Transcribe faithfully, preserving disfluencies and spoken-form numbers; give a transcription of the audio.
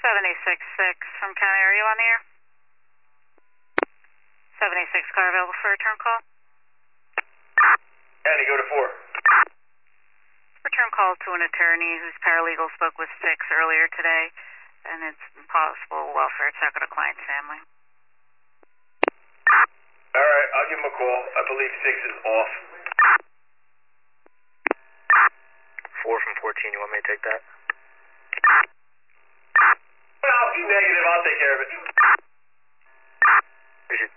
seventy-six six from County, are you on the air? seventy-six car available for a return call? County, go to four. Return call to an attorney whose paralegal spoke with six earlier today, and it's impossible welfare check on a client's family. All right, I'll give him a call. I believe six is off. Four from fourteen, you want me to take that? Well, negative, I'll take care of it. Is it